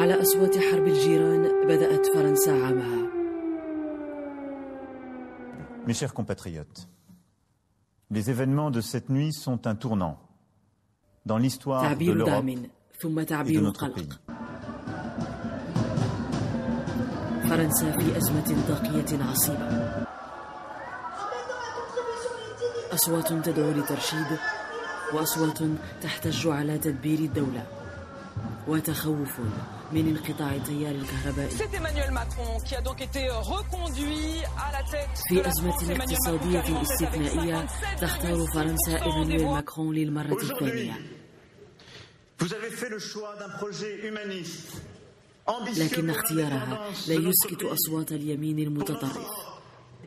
على أصوات حرب الجيران بدأت فرنسا عامها. Mes chers compatriotes, les événements de cette nuit sont un tournant dans l'histoire de l'Europe et de notre pays. فرنسا في أزمة طاقية عصيبة. أصوات تدعو لترشيد وأصوات تحتج على تدبير الدولة وتخوف من انقطاع تيار الكهرباء. في أزمة اقتصادية استثنائية تختار فرنسا إيمانويل ماكرون للمرة الثانية. لكن اختيارها لا يسكت أصوات اليمين المتطرف.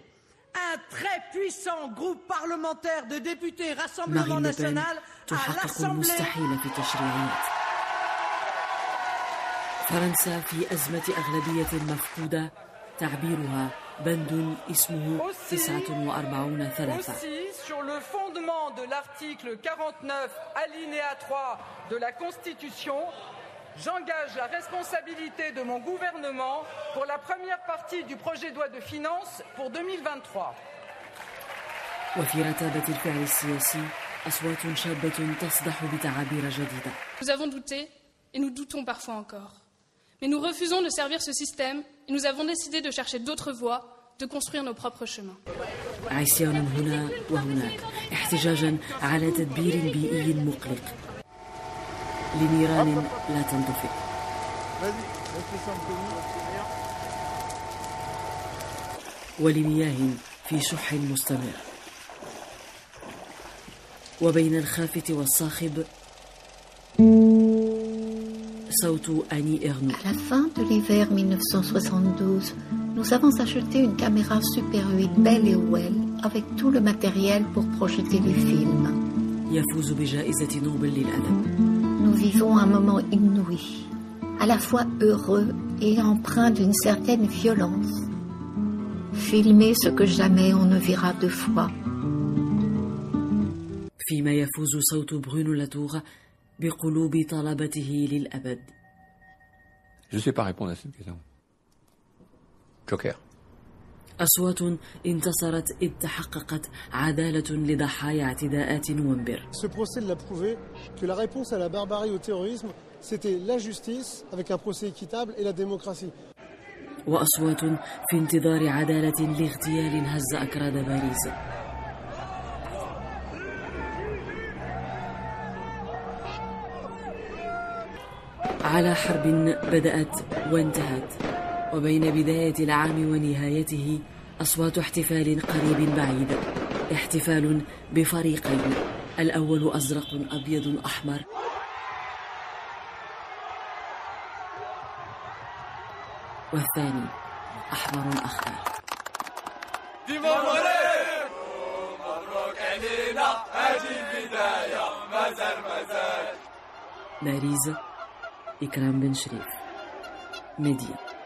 مارين لوبين تحقق المستحيل في التشريعات. فرنسا في أزمة أغلبية مفقودة تعبيرها بند اسمه 49-3. Sur le fondement de l'article 49 alinéa 3 de la Constitution, j'engage la responsabilité de mon gouvernement pour la première partie du projet de loi de finances pour 2023. وفي رتابة الفعل السياسي أصوات شابة تصدح بتعابير جديدة. Nous avons douté et nous doutons parfois encore. Mais nous refusons de servir ce système et nous avons décidé de chercher d'autres voies, de construire nos propres chemins. عصيان هنا وهناك احتجاجا على تدبير بيئي مقلق لنيران لا تنطفئ. ولمياه في شح مستمر. وبين الخافت والصاخب صوت أني إغنو. À la fin de l'hiver 1972, nous avons acheté une caméra Super 8 belle et well avec tout le matériel pour projeter les films. يفوز بجائزة نوبل للأدب. Nous vivons un moment inouï, à la fois heureux et empreint d'une certaine violence. Filmer ce que jamais on ne verra deux fois. فيما يفوز صوت برونو لاتور بقلوب طلبته للأبد. Je ne sais pas répondre à cette question. Joker. أصوات انتصرت إذ تحققت عدالة لضحايا اعتداءات نوفمبر. Ce procès l'a prouvé que la réponse à la barbarie au terrorisme, c'était la justice avec un procès équitable et la démocratie. وأصوات في انتظار عدالة لاغتيال هز أكراد باريس. على حرب بدأت وانتهت، وبين بداية العام ونهايته أصوات احتفال قريب بعيد. احتفال بفريقين، الأول أزرق أبيض أحمر، والثاني أحمر أخضر. باريس، إكرام بن شريف، ميديا.